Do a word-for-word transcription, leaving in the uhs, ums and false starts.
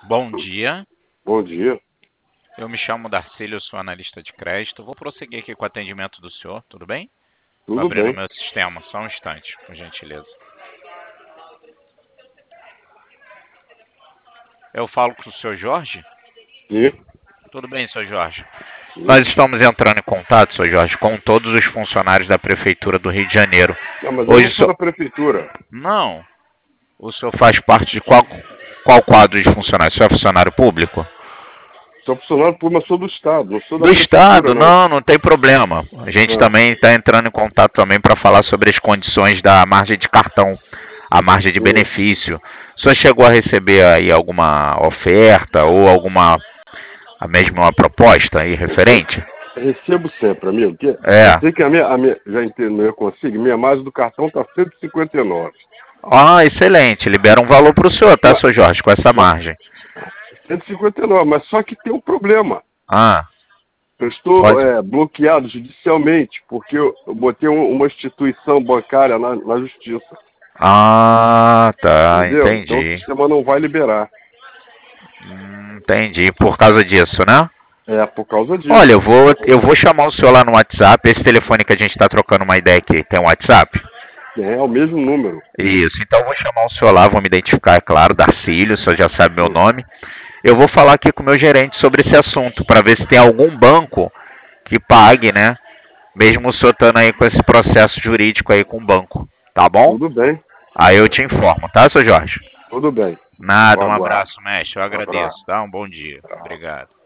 Bom dia, Bom dia. eu me chamo Darcílio, sou analista de crédito. Vou prosseguir aqui com o atendimento do senhor, tudo bem? Estou Tudo abrindo bem? meu sistema, só um instante, por gentileza. Eu falo com o senhor Jorge? Sim. Tudo bem, senhor Jorge. Sim. Nós estamos entrando em contato, senhor Jorge, com todos os funcionários da Prefeitura do Rio de Janeiro. Não, mas eu Hoje, não o sou senhor... da prefeitura. Não, o senhor faz parte de qual, qual quadro de funcionário? O senhor é funcionário público? Sou funcionário público, mas sou do Estado. Não sou da Do prefeitura, Estado? não. Não, não tem problema. A gente Ah, também está entrando em contato também para falar sobre as condições da margem de cartão, a margem de sim. benefício. O senhor chegou a receber aí alguma oferta ou alguma, a mesma uma proposta aí Eu referente? recebo sempre, amigo. Que eu É. sei que a minha, a minha já entendo, eu consigo. Minha margem do cartão está cento e cinquenta e nove. Ah, excelente. Libera um valor para o senhor, tá, Mas, senhor Jorge, com essa mas margem. cento e cinquenta e nove, mas só que tem um problema. Ah, Eu estou pode. é, bloqueado judicialmente, porque eu, eu botei um- uma instituição bancária na, na justiça. Ah, tá, Entendeu? Então o entendi. sistema não vai liberar. Hum, entendi. Por causa disso, né? É por causa disso. Olha, eu vou, eu vou chamar o senhor lá no WhatsApp. Esse telefone que a gente está trocando uma ideia aqui tem um WhatsApp? É, é o mesmo número. Isso, então eu vou chamar o senhor lá, vou me identificar, é claro, Darcílio, o senhor já sabe meu Sim. nome. Eu vou falar aqui com o meu gerente sobre esse assunto, para ver se tem algum banco que pague, né? Mesmo o senhor estando aí com esse processo jurídico aí com o banco, tá bom? Tudo bem, Aí eu te informo, tá, senhor Jorge? tudo bem. Eu Nada, um aguardo. abraço, mestre, eu Um abraço. agradeço, tá? Um bom dia. Tchau. Obrigado.